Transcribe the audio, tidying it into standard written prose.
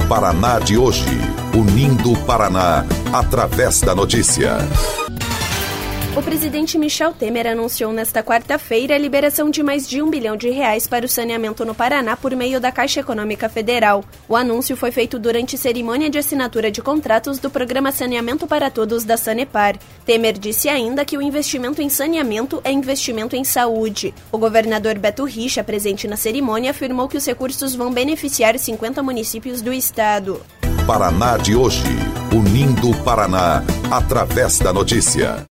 Paraná de hoje, unindo o Paraná através da notícia. O presidente Michel Temer anunciou nesta quarta-feira a liberação de mais de R$1 bilhão para o saneamento no Paraná por meio da Caixa Econômica Federal. O anúncio foi feito durante cerimônia de assinatura de contratos do Programa Saneamento para Todos da Sanepar. Temer disse ainda que o investimento em saneamento é investimento em saúde. O governador Beto Richa, presente na cerimônia, afirmou que os recursos vão beneficiar 50 municípios do estado. Paraná de hoje, unindo o Paraná através da notícia.